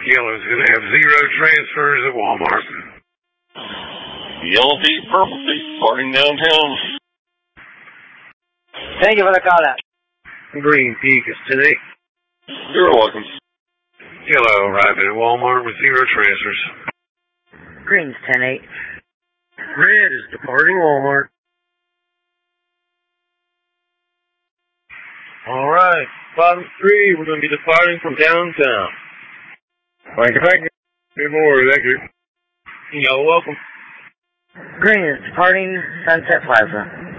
Yellow's going to have 0 transfers at Walmart. Yellow Feet, Purple Feet, parting downtown. Thank you for the call out. Green Peak is 10-8. You're welcome. Yellow arriving at Walmart with 0 transfers. Green's 10-8. Red is departing Walmart. All right, bottom 3, we're going to be departing from downtown. Thank you. Good morning, thank you. You're welcome. Green is departing Sunset Plaza.